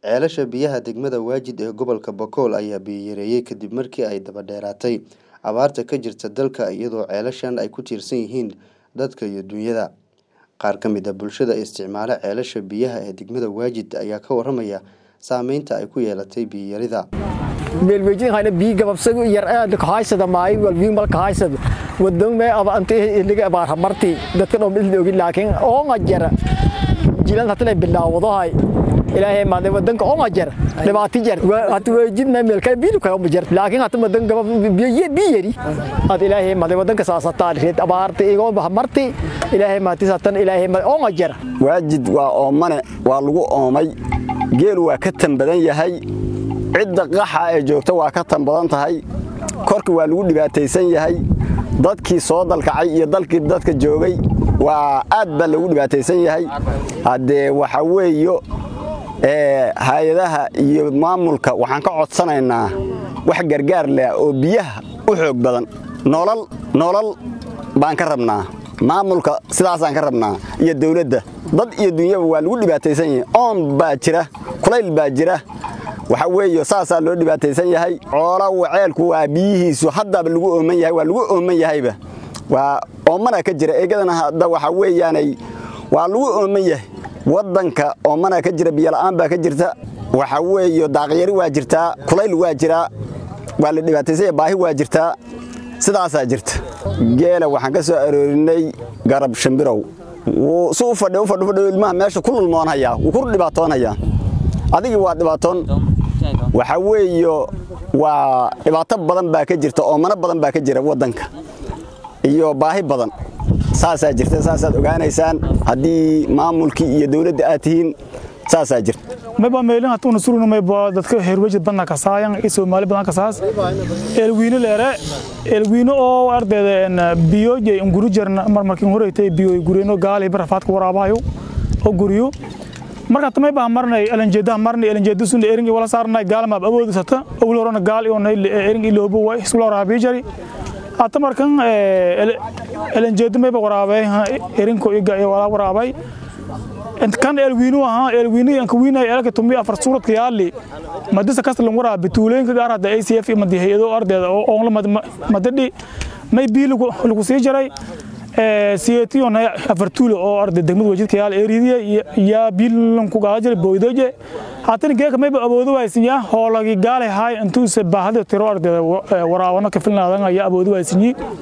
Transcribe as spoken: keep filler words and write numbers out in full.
Ceelasha biyaha degmada Waajid ee gobolka Boqol ayaa biyo yareeyay kadib markii ay daba dheeraatay abaarta ka jirta dalka iyadoo ceelashan ay ku tiirsan yihiin dadka iyo dunyada. Qaar ka mid ah bulshada isticmaala ceelasha biyaha ee degmada Waajid ayaa ka waramaya saameynta ay ku yeelatay biyo yarida. meelweejin hayna biyo gababsado yar aad ka haysada maay walbiin mal ka haysada wadan me aba antee iliga abaar marti dadka oo mid ogi laakiin oo ngajara jilan hatle bilaawado hay ilaahay ma wadanka oo ngajara dhibaato jar hatu weejin me meel ka biil ka umjar laakiin hatu wadan gabab biyo biyo yari had ilaahay ma wadanka saasata reed abaarta igo marti ilaahay ma tisatan ilaahay ma oo ngajara Waajid waa oomane waa lagu oomay geel waa ka tan badan yahay cidda qaxa ay joogto waa ka tan badan tahay korka waa lagu dhibaataysan yahay dadkii soo dalkacay iyo dalkii dadka joogay waa aad baa lagu dhibaataysan yahay hadee waxa weeyo ee hay'adaha iyo maamulka waxaan ka codsanaynaa wax gargaar leh oo biyaha u xoog badan nolol nolol baan ka rabnaa maamulka sidaas aan ka rabnaa iyo dawladda dad iyo dunyaba waa lagu dhibaataysan yahay oon baa jira kulayl baa jira waxa weeyo saasa loo dhibaataysan yahay coola waceelku waa biyihiisu hadda lagu ooman yahay waa lagu ooman yahayba waa oomana ka jira eegadana hadda waxa weeyaanay waa lagu ooman yahay wadanka oomana ka jira biyo la'aan baa ka jirta waxa weeyo daaqyari waa jirtaa kulayl waa jira waa la dhibaataysan yahay baahi waa jirtaa sidaas jirta geela waxaan ka soo aroorinay garab shimbirow soo fadhiyo fadhiyo ilmaha meesha ku lulmoonaya uu ku dhibaatoonaya adigi waa dhibaatoon waxa weeyo waa dhibaato badan baa ka jirta oo mana badan baa ka jira wadanka iyo baahi badan saasa jirta saasa ogaanaysaan hadii maamulkii iyo dawladda aad tihiin saasa jirta mayba meelin hatuuna suruna mayba dadka heerwajid badna ka saayan ee Soomaali badan ka saas eelwiina leere eelwiina oo ardayda biyoje nguru jarna marmarkii horeeytay biyo gurino gaal ee barafaadka waraabayo oo guriyo marka tamay baa marnay elanjeedaha marnay elanjeedu sun eringi wala saarnay gaalma awood sata awlo horona gaal iyo nay eringi loobo way isla raabi jari hata markan elanjeedu may baa waraabay erinko iga iyo wala waraabay inta kan elwiinu aha elwiinu aan ka wiinay elka tumbi afar suurad ka yaali madisa kasal ngora bituuleynka gaar hada A C F ma diheedo ardayda oo la madadi may biil lagu sii jaray ee siyeetiyo na afar tuulo oo arday degmada Waajid ka yaal eeridiya ya biil ku gaajir booydoje haatan geeka may awoodo waysinya hoolagi gaal hay intuu se baahada tiro ardayda waraabana ka filnaadan ayaa awoodo waysinyi